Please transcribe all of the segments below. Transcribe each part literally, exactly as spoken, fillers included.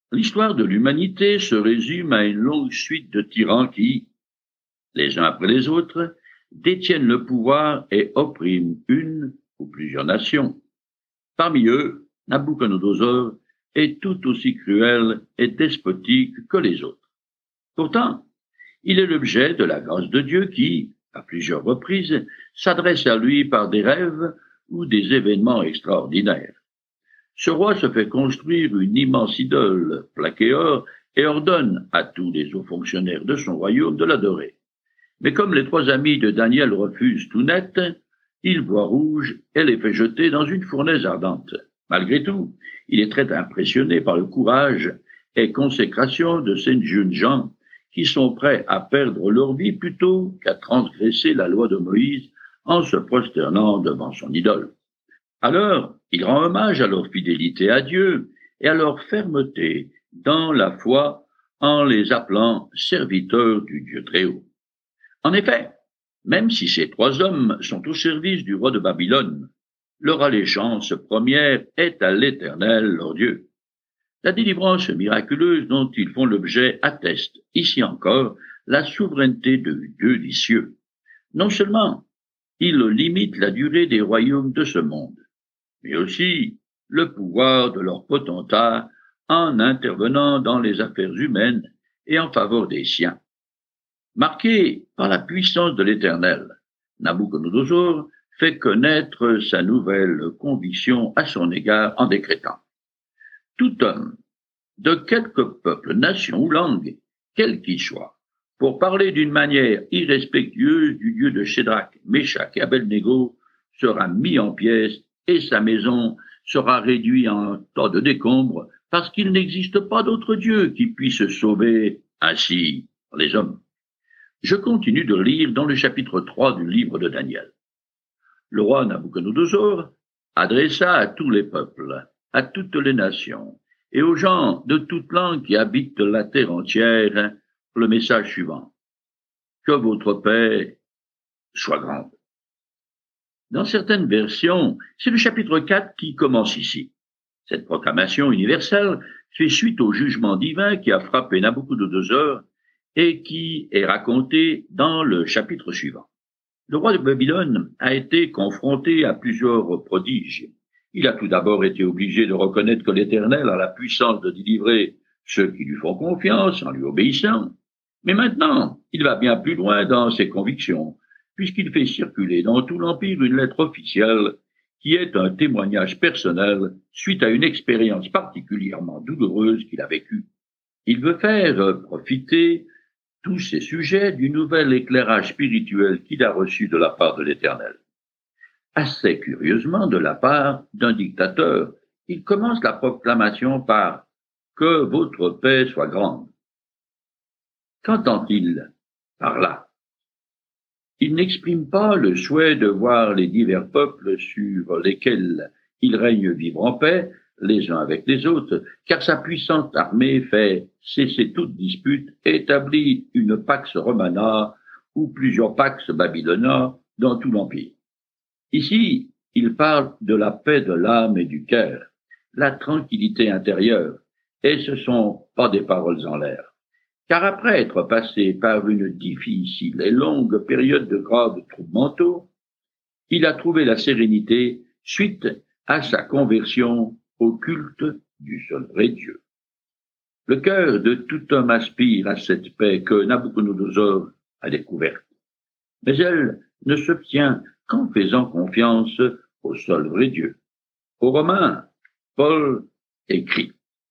L'histoire de l'humanité se résume à une longue suite de tyrans qui, les uns après les autres, détiennent le pouvoir et oppriment une ou plusieurs nations. Parmi eux, Nabuchodonosor est tout aussi cruel et despotique que les autres. Pourtant, il est l'objet de la grâce de Dieu qui, à plusieurs reprises, s'adresse à lui par des rêves ou des événements extraordinaires. Ce roi se fait construire une immense idole plaquée or et ordonne à tous les hauts fonctionnaires de son royaume de l'adorer. Mais comme les trois amis de Daniel refusent tout net, il voit rouge et les fait jeter dans une fournaise ardente. Malgré tout, il est très impressionné par le courage et consécration de ces jeunes gens qui sont prêts à perdre leur vie plutôt qu'à transgresser la loi de Moïse en se prosternant devant son idole. Alors, il rend hommage à leur fidélité à Dieu et à leur fermeté dans la foi en les appelant serviteurs du Dieu Très-Haut. En effet, même si ces trois hommes sont au service du roi de Babylone, leur allégeance première est à l'Éternel, leur Dieu. La délivrance miraculeuse dont ils font l'objet atteste, ici encore, la souveraineté de Dieu des cieux. Non seulement il limite la durée des royaumes de ce monde, mais aussi le pouvoir de leurs potentats en intervenant dans les affaires humaines et en faveur des siens. Marqué par la puissance de l'Éternel, Nabuchodonosor fait connaître sa nouvelle conviction à son égard en décrétant: tout homme, de quelque peuple, nation ou langue, quel qu'il soit, pour parler d'une manière irrespectueuse du Dieu de Shadrach, Meshach et Abednego, sera mis en pièces et sa maison sera réduite en tas de décombres, parce qu'il n'existe pas d'autre Dieu qui puisse sauver ainsi les hommes. Je continue de lire dans le chapitre trois du livre de Daniel. Le roi Nabuchodonosor adressa à tous les peuples, à toutes les nations, et aux gens de toute langue qui habitent la terre entière, le message suivant: que votre paix soit grande. Dans certaines versions, c'est le chapitre quatre qui commence ici. Cette proclamation universelle fait suite au jugement divin qui a frappé Nabuchodonosor et qui est raconté dans le chapitre suivant. Le roi de Babylone a été confronté à plusieurs prodiges. Il a tout d'abord été obligé de reconnaître que l'Éternel a la puissance de délivrer ceux qui lui font confiance en lui obéissant. Mais maintenant, il va bien plus loin dans ses convictions, puisqu'il fait circuler dans tout l'Empire une lettre officielle qui est un témoignage personnel suite à une expérience particulièrement douloureuse qu'il a vécue. Il veut faire profiter tous ces sujets du nouvel éclairage spirituel qu'il a reçu de la part de l'Éternel. Assez curieusement de la part d'un dictateur, il commence la proclamation par « que votre paix soit grande ». Qu'entend-il par là? Il n'exprime pas le souhait de voir les divers peuples sur lesquels il règne vivre en paix, les uns avec les autres, car sa puissante armée fait cesser toute dispute et établit une pax romana ou plusieurs pax babylona dans tout l'Empire. Ici, il parle de la paix de l'âme et du cœur, la tranquillité intérieure, et ce sont pas des paroles en l'air. Car après être passé par une difficile et longue période de graves troubles mentaux, il a trouvé la sérénité suite à sa conversion au culte du seul vrai Dieu. Le cœur de tout homme aspire à cette paix que Nabuchodonosor a découverte, mais elle ne s'obtient qu'en faisant confiance au seul vrai Dieu. Aux Romains, Paul écrit: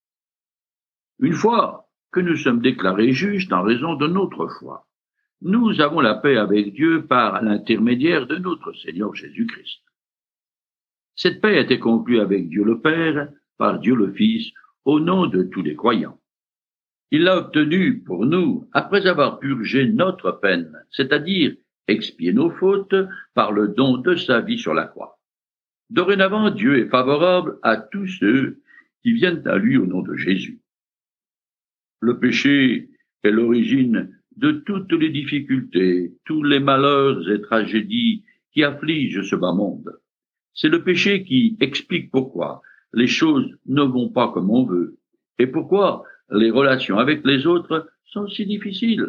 une fois que nous sommes déclarés justes en raison de notre foi, nous avons la paix avec Dieu par l'intermédiaire de notre Seigneur Jésus-Christ. Cette paix a été conclue avec Dieu le Père, par Dieu le Fils, au nom de tous les croyants. Il l'a obtenue pour nous après avoir purgé notre peine, c'est-à-dire expié nos fautes par le don de sa vie sur la croix. Dorénavant, Dieu est favorable à tous ceux qui viennent à lui au nom de Jésus. Le péché est l'origine de toutes les difficultés, tous les malheurs et tragédies qui affligent ce bas monde. C'est le péché qui explique pourquoi les choses ne vont pas comme on veut Et pourquoi les relations avec les autres sont si difficiles?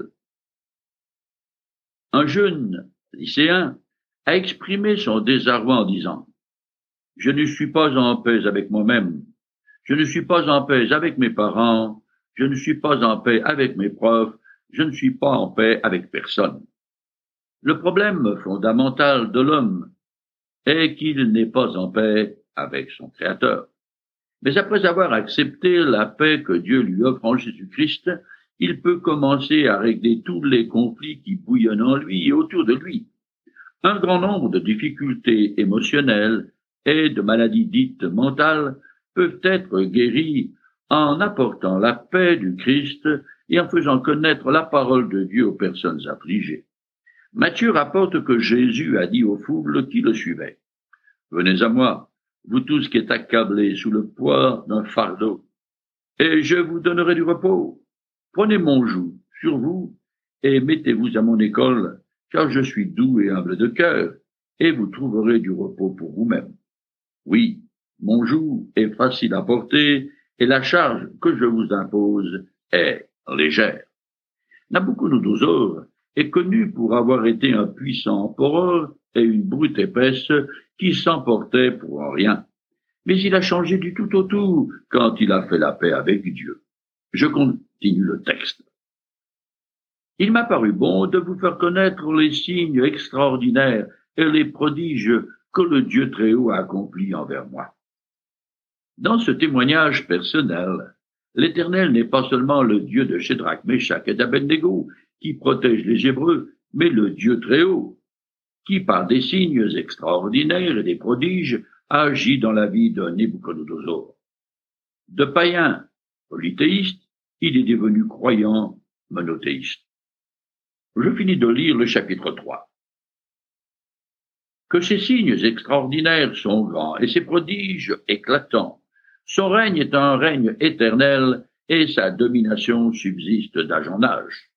Un jeune lycéen a exprimé son désarroi en disant « Je ne suis pas en paix avec moi-même, je ne suis pas en paix avec mes parents, je ne suis pas en paix avec mes profs, je ne suis pas en paix avec personne. » Le problème fondamental de l'homme est qu'il n'est pas en paix avec son Créateur. Mais après avoir accepté la paix que Dieu lui offre en Jésus-Christ, il peut commencer à régler tous les conflits qui bouillonnent en lui et autour de lui. Un grand nombre de difficultés émotionnelles et de maladies dites mentales peuvent être guéries en apportant la paix du Christ et en faisant connaître la parole de Dieu aux personnes affligées. Matthieu rapporte que Jésus a dit aux foules qui le suivaient « Venez à moi, vous tous qui êtes accablés sous le poids d'un fardeau, et je vous donnerai du repos. Prenez mon joug sur vous et mettez-vous à mon école, car je suis doux et humble de cœur, et vous trouverez du repos pour vous-même. Oui, mon joug est facile à porter, et la charge que je vous impose est légère. » Nabuchodonosor est connu pour avoir été un puissant empereur et une brute épaisse qui s'emportait pour un rien. Mais il a changé du tout au tout quand il a fait la paix avec Dieu. Je continue le texte. Il m'a paru bon de vous faire connaître les signes extraordinaires et les prodiges que le Dieu Très-Haut a accomplis envers moi. Dans ce témoignage personnel, l'Éternel n'est pas seulement le Dieu de Shadrach, Meshach et d'Abednego qui protège les Hébreux, mais le Dieu Très-Haut, qui par des signes extraordinaires et des prodiges agit dans la vie de Nabuchodonosor. De païen polythéiste, il est devenu croyant monothéiste. Je finis de lire le chapitre trois. Que ces signes extraordinaires sont grands et ces prodiges éclatants. Son règne est un règne éternel et sa domination subsiste d'âge en âge.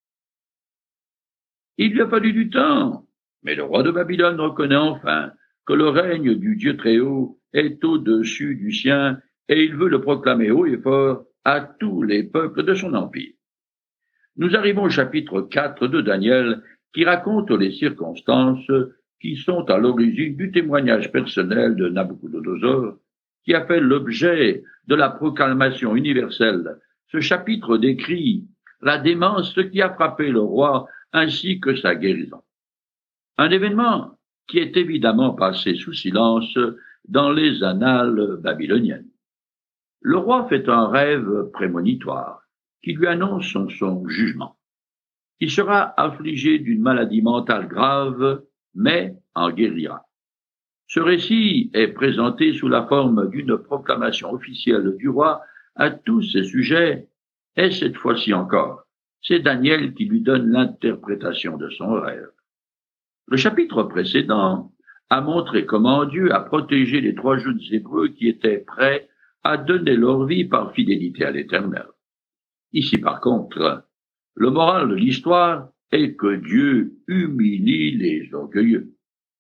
Il lui a fallu du temps, mais le roi de Babylone reconnaît enfin que le règne du Dieu Très-Haut est au-dessus du sien et il veut le proclamer haut et fort à tous les peuples de son empire. Nous arrivons au chapitre quatre de Daniel qui raconte les circonstances qui sont à l'origine du témoignage personnel de Nabuchodonosor qui a fait l'objet de la proclamation universelle. Ce chapitre décrit la démence qui a frappé le roi ainsi que sa guérison. Un événement qui est évidemment passé sous silence dans les annales babyloniennes. Le roi fait un rêve prémonitoire qui lui annonce son, son jugement. Il sera affligé d'une maladie mentale grave, mais en guérira. Ce récit est présenté sous la forme d'une proclamation officielle du roi à tous ses sujets, et cette fois-ci encore, c'est Daniel qui lui donne l'interprétation de son rêve. Le chapitre précédent a montré comment Dieu a protégé les trois jeunes Hébreux qui étaient prêts à donner leur vie par fidélité à l'Éternel. Ici, par contre, le moral de l'histoire est que Dieu humilie les orgueilleux.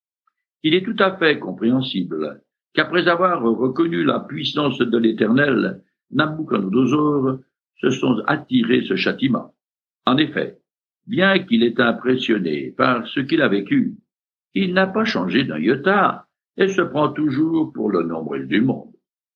Il est tout à fait compréhensible qu'après avoir reconnu la puissance de l'Éternel, Nabuchodonosor se sont attirés ce châtiment. En effet, bien qu'il ait impressionné par ce qu'il a vécu, il n'a pas changé d'un iota et se prend toujours pour le nombril du monde.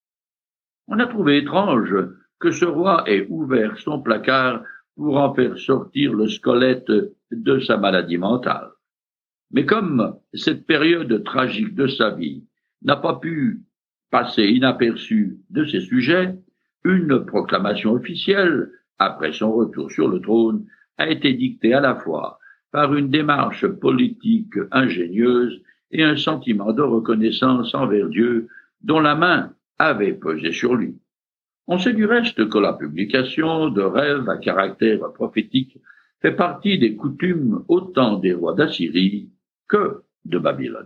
On a trouvé étrange que ce roi ait ouvert son placard pour en faire sortir le squelette de sa maladie mentale. Mais comme cette période tragique de sa vie n'a pas pu passer inaperçue de ses sujets, une proclamation officielle, après son retour sur le trône, a été dictée à la fois par une démarche politique ingénieuse et un sentiment de reconnaissance envers Dieu dont la main avait pesé sur lui. On sait du reste que la publication de rêves à caractère prophétique fait partie des coutumes autant des rois d'Assyrie que de Babylone.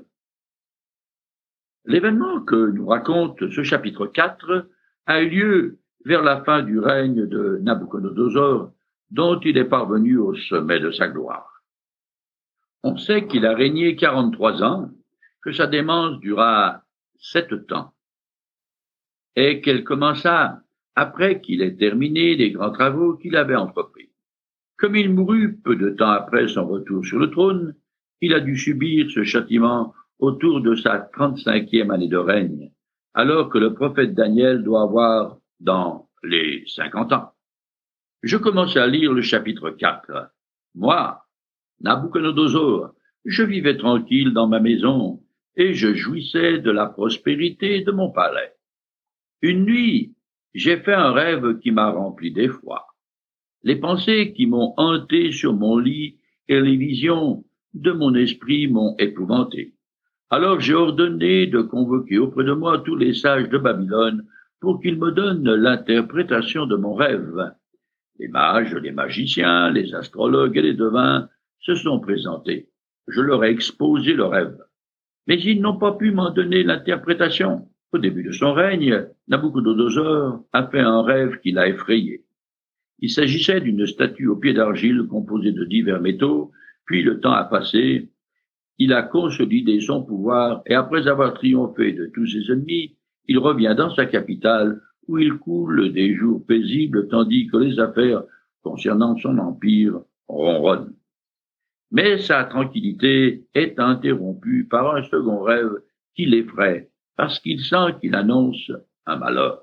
L'événement que nous raconte ce chapitre quatre a eu lieu vers la fin du règne de Nabuchodonosor, dont il est parvenu au sommet de sa gloire. On sait qu'il a régné quarante-trois ans, que sa démence dura sept temps, et qu'elle commença après qu'il ait terminé les grands travaux qu'il avait entrepris. Comme il mourut peu de temps après son retour sur le trône, il a dû subir ce châtiment autour de sa trente-cinquième année de règne, alors que le prophète Daniel doit avoir dans les cinquante ans. Je commençais à lire le chapitre quatre. Moi, Nabuchodonosor, je vivais tranquille dans ma maison et je jouissais de la prospérité de mon palais. Une nuit, j'ai fait un rêve qui m'a rempli d'effroi. Les pensées qui m'ont hanté sur mon lit et les visions de mon esprit m'ont épouvanté. Alors j'ai ordonné de convoquer auprès de moi tous les sages de Babylone pour qu'ils me donnent l'interprétation de mon rêve. Les mages, les magiciens, les astrologues et les devins se sont présentés. Je leur ai exposé le rêve. Mais ils n'ont pas pu m'en donner l'interprétation. Au début de son règne, Nabuchodonosor a fait un rêve qui l'a effrayé. Il s'agissait d'une statue au pied d'argile composée de divers métaux, puis le temps a passé, il a consolidé son pouvoir et après avoir triomphé de tous ses ennemis, il revient dans sa capitale où il coule des jours paisibles tandis que les affaires concernant son empire ronronnent. Mais sa tranquillité est interrompue par un second rêve qui l'effraie parce qu'il sent qu'il annonce un malheur.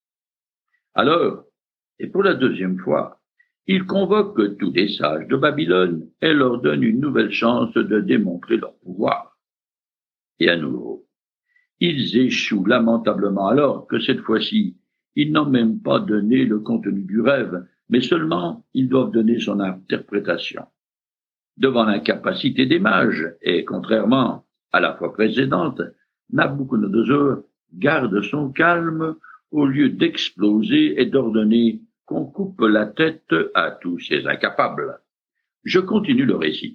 Alors, et pour la deuxième fois, il convoque tous les sages de Babylone et leur donne une nouvelle chance de démontrer leur pouvoir. Et à nouveau, ils échouent lamentablement alors que cette fois-ci, ils n'ont même pas donné le contenu du rêve, mais seulement ils doivent donner son interprétation. Devant l'incapacité des mages, et contrairement à la fois précédente, Nabuchodonosor garde son calme au lieu d'exploser et d'ordonner qu'on coupe la tête à tous ces incapables. Je continue le récit.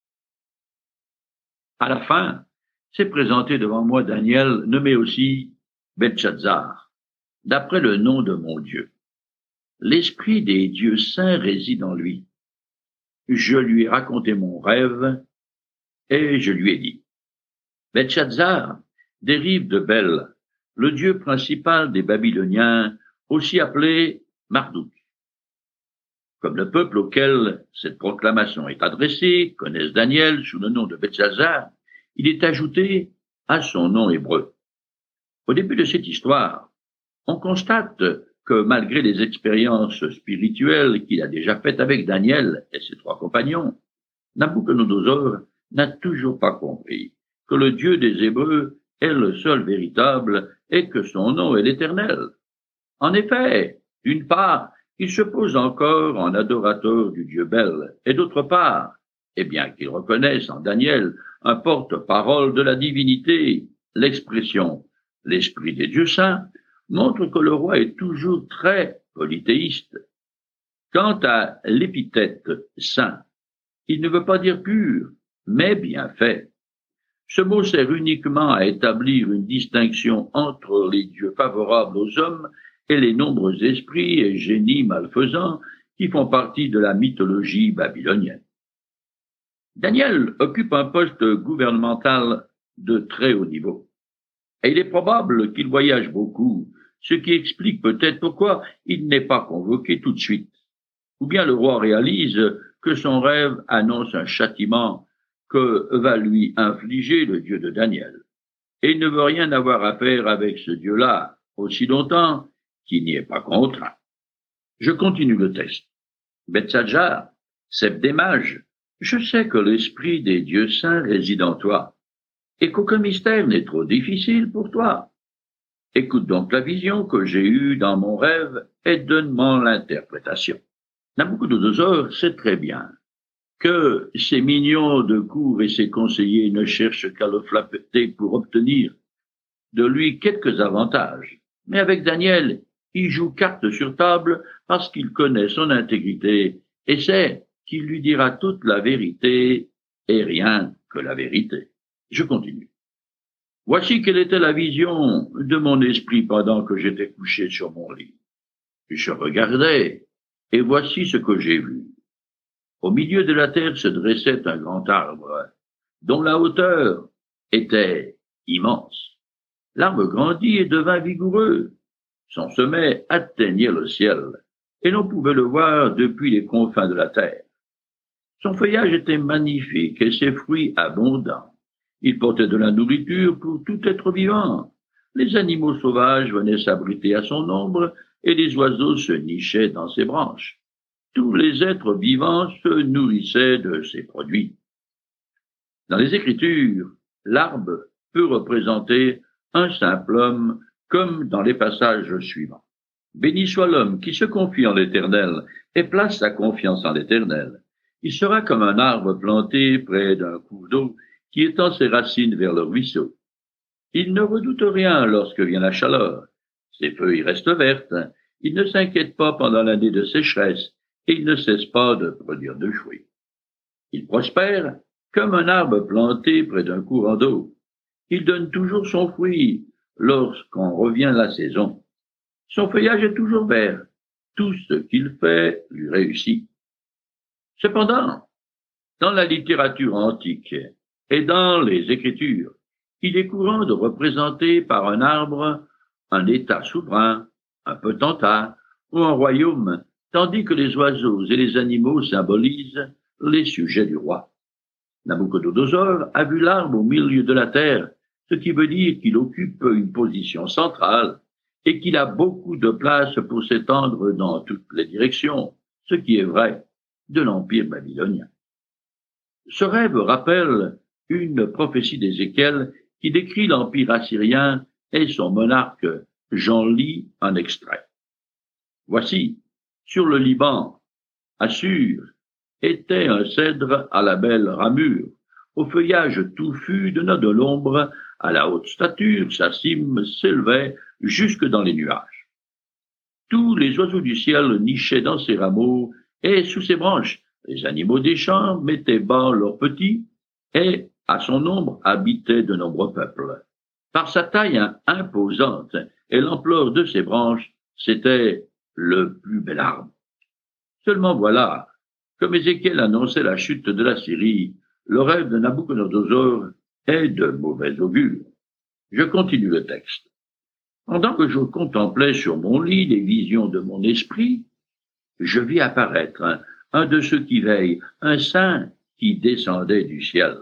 À la fin, s'est présenté devant moi Daniel, nommé aussi Belchazzar, d'après le nom de mon Dieu. L'esprit des dieux saints réside en lui. Je lui ai raconté mon rêve et je lui ai dit. Belchazzar dérive de Bel, le dieu principal des Babyloniens, aussi appelé Marduk. Comme le peuple auquel cette proclamation est adressée connaissent Daniel sous le nom de Belchazzar, il est ajouté à son nom hébreu. Au début de cette histoire, on constate que malgré les expériences spirituelles qu'il a déjà faites avec Daniel et ses trois compagnons, Nabuchodonosor n'a toujours pas compris que le Dieu des Hébreux est le seul véritable et que son nom est l'Éternel. En effet, d'une part, il se pose encore en adorateur du Dieu Bel, et d'autre part, et bien qu'il reconnaisse en Daniel un porte-parole de la divinité, l'expression « l'esprit des dieux saints » montre que le roi est toujours très polythéiste. Quant à l'épithète « saint », il ne veut pas dire pur, mais bien fait. Ce mot sert uniquement à établir une distinction entre les dieux favorables aux hommes et les nombreux esprits et génies malfaisants qui font partie de la mythologie babylonienne. Daniel occupe un poste gouvernemental de très haut niveau. Et il est probable qu'il voyage beaucoup, ce qui explique peut-être pourquoi il n'est pas convoqué tout de suite. Ou bien le roi réalise que son rêve annonce un châtiment que va lui infliger le Dieu de Daniel. Et il ne veut rien avoir à faire avec ce Dieu-là, aussi longtemps qu'il n'y est pas contraint. Je continue le texte. Belchazzar, chef des mages, je sais que l'esprit des dieux saints réside en toi, et qu'aucun mystère n'est trop difficile pour toi. Écoute donc la vision que j'ai eue dans mon rêve et donne-moi l'interprétation. Nabuchodonosor sait très bien que ces mignons de cour et ses conseillers ne cherchent qu'à le flatter pour obtenir de lui quelques avantages. Mais avec Daniel, il joue carte sur table parce qu'il connaît son intégrité et sait qu'il lui dira toute la vérité et rien que la vérité. Je continue. Voici quelle était la vision de mon esprit pendant que j'étais couché sur mon lit. Je regardais, et voici ce que j'ai vu. Au milieu de la terre se dressait un grand arbre, dont la hauteur était immense. L'arbre grandit et devint vigoureux. Son sommet atteignait le ciel, et l'on pouvait le voir depuis les confins de la terre. Son feuillage était magnifique et ses fruits abondants. Il portait de la nourriture pour tout être vivant. Les animaux sauvages venaient s'abriter à son ombre et les oiseaux se nichaient dans ses branches. Tous les êtres vivants se nourrissaient de ses produits. Dans les Écritures, l'arbre peut représenter un simple homme, comme dans les passages suivants. Béni soit l'homme qui se confie en l'Éternel et place sa confiance en l'Éternel. Il sera comme un arbre planté près d'un cours d'eau qui étend ses racines vers le ruisseau. Il ne redoute rien lorsque vient la chaleur. Ses feuilles restent vertes. Il ne s'inquiète pas pendant l'année de sécheresse et il ne cesse pas de produire de fruits. Il prospère comme un arbre planté près d'un courant d'eau. Il donne toujours son fruit lorsqu'on revient la saison. Son feuillage est toujours vert. Tout ce qu'il fait lui réussit. Cependant, dans la littérature antique et dans les Écritures, il est courant de représenter par un arbre un État souverain, un potentat ou un royaume, tandis que les oiseaux et les animaux symbolisent les sujets du roi. Nabuchodonosor a vu l'arbre au milieu de la terre, ce qui veut dire qu'il occupe une position centrale et qu'il a beaucoup de place pour s'étendre dans toutes les directions, ce qui est vrai de l'Empire babylonien. Ce rêve rappelle une prophétie d'Ézéchiel qui décrit l'Empire assyrien et son monarque. J'en lis un extrait. Voici, sur le Liban, Assur était un cèdre à la belle ramure, au feuillage touffu donnant de l'ombre à la haute stature, sa cime s'élevait jusque dans les nuages. Tous les oiseaux du ciel nichaient dans ses rameaux et sous ses branches. Les animaux des champs mettaient bas leurs petits et à son ombre habitaient de nombreux peuples. Par sa taille imposante et l'ampleur de ses branches, c'était le plus bel arbre. Seulement voilà, comme Ézéchiel annonçait la chute de la Syrie, le rêve de Nabuchodonosor est de mauvais augure. Je continue le texte. Pendant que je contemplais sur mon lit les visions de mon esprit, je vis apparaître un, un de ceux qui veillent, un saint qui descendait du ciel.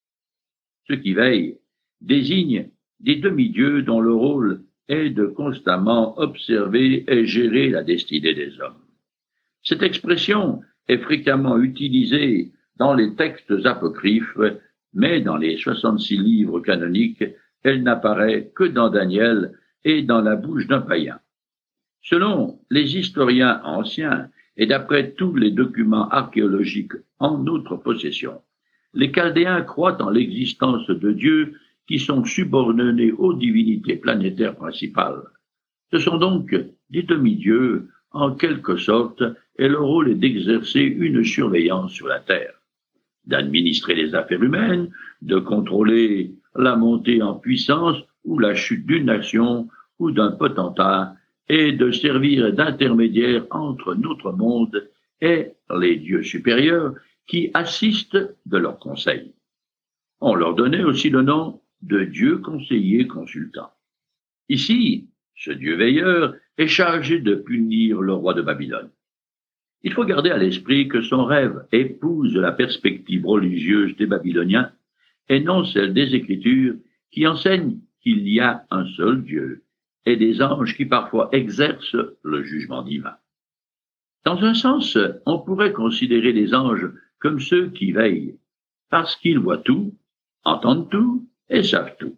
Ceux qui veillent désignent des demi-dieux dont le rôle est de constamment observer et gérer la destinée des hommes. Cette expression est fréquemment utilisée dans les textes apocryphes, mais dans les soixante-six livres canoniques, elle n'apparaît que dans Daniel et dans la bouche d'un païen. Selon les historiens anciens et d'après tous les documents archéologiques en notre possession, les Chaldéens croient en l'existence de dieux qui sont subordonnés aux divinités planétaires principales. Ce sont donc des demi-dieux, en quelque sorte, et leur rôle est d'exercer une surveillance sur la Terre, d'administrer les affaires humaines, de contrôler la montée en puissance ou la chute d'une nation ou d'un potentat, et de servir d'intermédiaire entre notre monde et les dieux supérieurs qui assistent de leurs conseils. On leur donnait aussi le nom de dieu conseiller consultant. Ici, ce dieu veilleur est chargé de punir le roi de Babylone. Il faut garder à l'esprit que son rêve épouse la perspective religieuse des Babyloniens et non celle des Écritures qui enseignent qu'il y a un seul Dieu et des anges qui parfois exercent le jugement divin. Dans un sens, on pourrait considérer les anges comme ceux qui veillent, parce qu'ils voient tout, entendent tout et savent tout.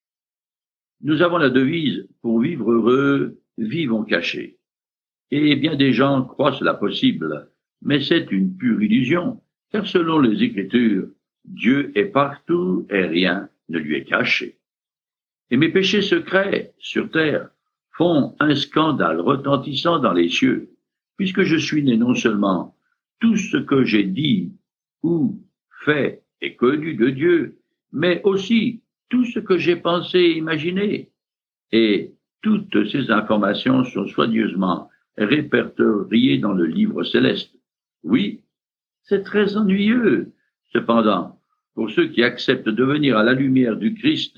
Nous avons la devise « Pour vivre heureux, vivons cachés ». Et bien des gens croient cela possible, mais c'est une pure illusion, car selon les Écritures, Dieu est partout et rien ne lui est caché. Et mes péchés secrets sur terre font un scandale retentissant dans les cieux, puisque je suis né non seulement tout ce que j'ai dit ou fait et connu de Dieu, mais aussi tout ce que j'ai pensé et imaginé. Et toutes ces informations sont soigneusement répertoriées dans le livre céleste. Oui, c'est très ennuyeux, cependant, pour ceux qui acceptent de venir à la lumière du Christ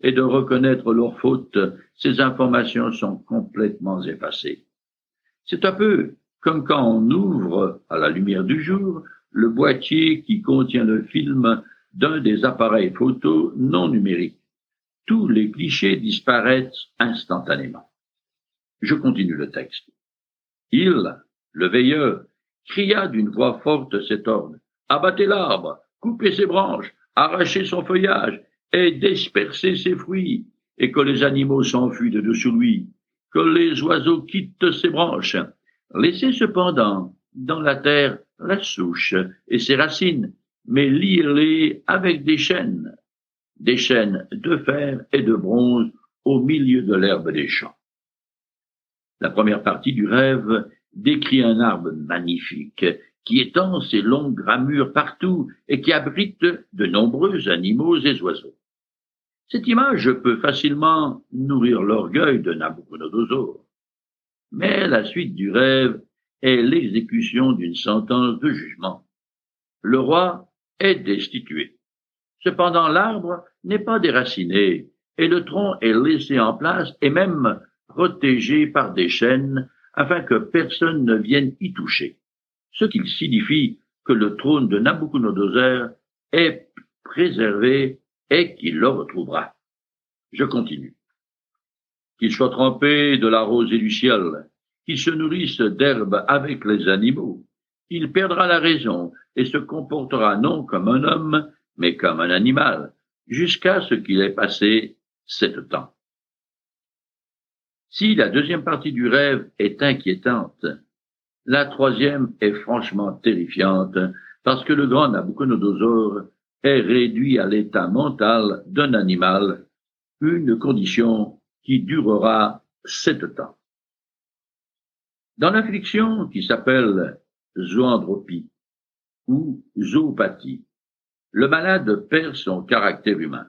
et de reconnaître leurs fautes, ces informations sont complètement effacées. C'est un peu comme quand on ouvre, à la lumière du jour, le boîtier qui contient le film d'un des appareils photo non numériques. Tous les clichés disparaissent instantanément. Je continue le texte. Il, le veilleur, cria d'une voix forte cet ordre. Abattez l'arbre, coupez ses branches, arrachez son feuillage et dispersez ses fruits, et que les animaux s'enfuient de dessous lui, que les oiseaux quittent ses branches. Laissez cependant dans la terre la souche et ses racines, mais liez-les avec des chaînes, des chaînes de fer et de bronze au milieu de l'herbe des champs. La première partie du rêve décrit un arbre magnifique qui étend ses longues ramures partout et qui abrite de nombreux animaux et oiseaux. Cette image peut facilement nourrir l'orgueil de Nabuchodonosor. Mais la suite du rêve est l'exécution d'une sentence de jugement. Le roi est destitué. Cependant, l'arbre n'est pas déraciné et le tronc est laissé en place et même protégé par des chaînes afin que personne ne vienne y toucher. Ce qui signifie que le trône de Nabuchodonosor est préservé et qu'il le retrouvera. Je continue. Qu'il soit trempé de la rose et du ciel, qu'il se nourrisse d'herbe avec les animaux, il perdra la raison et se comportera non comme un homme, mais comme un animal, jusqu'à ce qu'il ait passé sept temps. Si la deuxième partie du rêve est inquiétante, la troisième est franchement terrifiante, parce que le grand Nabuchodonosor est réduit à l'état mental d'un animal, une condition qui durera sept temps. Dans l'affliction qui s'appelle zoandropie ou zoopathie, le malade perd son caractère humain.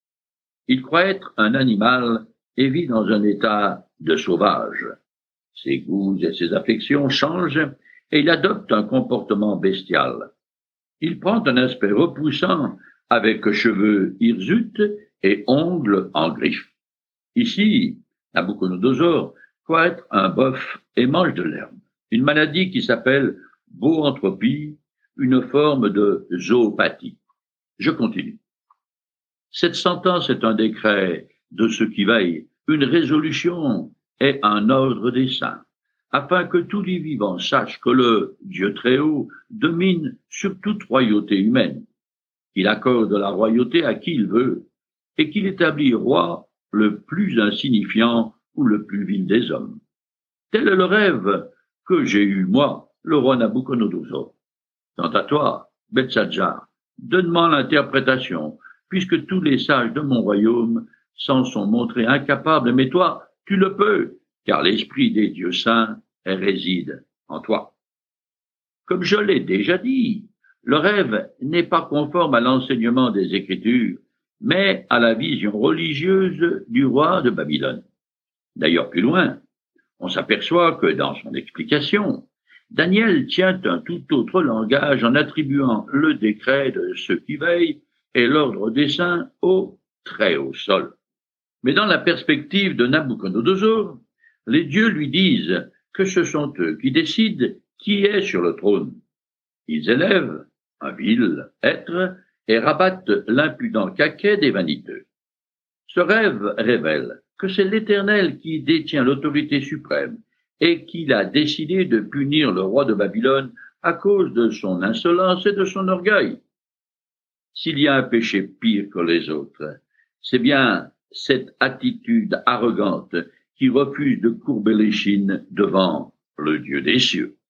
Il croit être un animal et vit dans un état de sauvage. Ses goûts et ses affections changent et il adopte un comportement bestial. Il prend un aspect repoussant avec cheveux hirsutes et ongles en griffes. Ici, Nabuchodonosor croit être un bœuf et mange de l'herbe. Une maladie qui s'appelle boanthropie, une forme de zoopathie. Je continue. Cette sentence est un décret de ceux qui veillent, une résolution et un ordre des saints, afin que tous les vivants sachent que le Dieu Très-Haut domine sur toute royauté humaine. Il accorde la royauté à qui il veut, et qu'il établit roi le plus insignifiant ou le plus vil des hommes. Tel est le rêve que j'ai eu, moi, le roi Nabuchodonosor. Quant à toi, Beltsatsar, donne-moi l'interprétation, puisque tous les sages de mon royaume s'en sont montrés incapables, mais toi, tu le peux, car l'esprit des dieux saints réside en toi. Comme je l'ai déjà dit, le rêve n'est pas conforme à l'enseignement des Écritures, mais à la vision religieuse du roi de Babylone. D'ailleurs, plus loin, on s'aperçoit que dans son explication, Daniel tient un tout autre langage en attribuant le décret de ceux qui veillent et l'ordre des saints au très haut sol. Mais dans la perspective de Nabuchodonosor, les dieux lui disent que ce sont eux qui décident qui est sur le trône. Ils élèvent un vil être et rabattent l'impudent caquet des vaniteux. Ce rêve révèle que c'est l'Éternel qui détient l'autorité suprême et qu'il a décidé de punir le roi de Babylone à cause de son insolence et de son orgueil. S'il y a un péché pire que les autres, c'est bien cette attitude arrogante qui refuse de courber l'échine devant le Dieu des cieux.